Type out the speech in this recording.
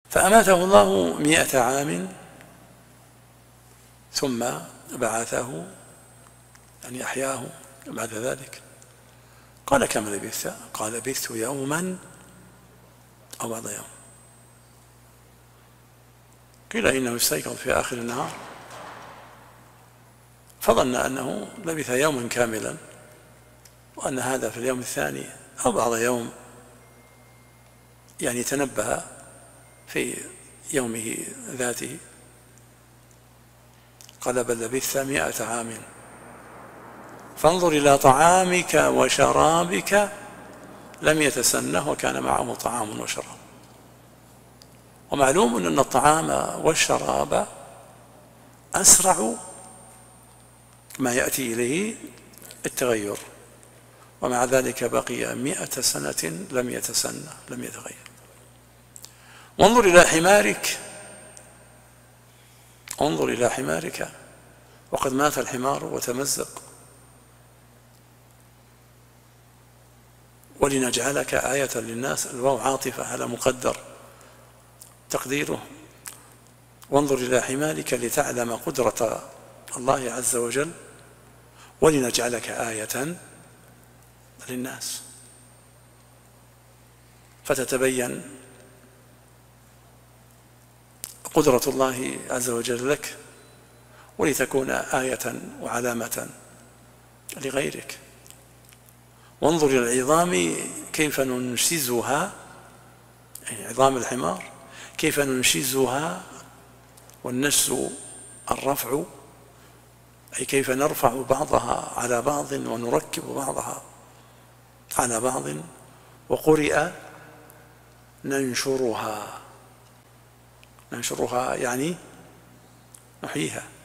فأماته الله 100 عام ثم بعثه، يعني أحياه بعد ذلك. قال: كم لبثت؟ قال: لبثت يوما أو بعض يوم. قيل إنه استيقظ في آخر النهار فظن أنه لبث يوما كاملا، وأن هذا في اليوم الثاني أو بعض يوم، يعني تنبه في يومه ذاته. قال: بل لبثت 100 عام فانظر إلى طعامك وشرابك لم يتسنه وكان معه طعام وشراب. ومعلوم أن الطعام والشراب أسرع ما يأتي إليه التغير، ومع ذلك بقي 100 سنة لم يتسنى، لم يتغير. وانظر إلى حمارك، انظر إلى حمارك وقد مات الحمار وتمزق. ولنجعلك آية للناس، الواو عاطفة على مقدر تقديره: وانظر إلى حمارك لتعلم قدرة الله عز وجل ولنجعلك آية للناس، فتتبين قدرة الله عز وجل لك ولتكون آية وعلامة لغيرك. وانظر إلى العظام كيف ننشزها، يعني عظام الحمار كيف ننشزها، والنشز الرفع، أي كيف نرفع بعضها على بعض ونركب بعضها على بعض. وقرئ ننشرها، ننشرها يعني نحييها.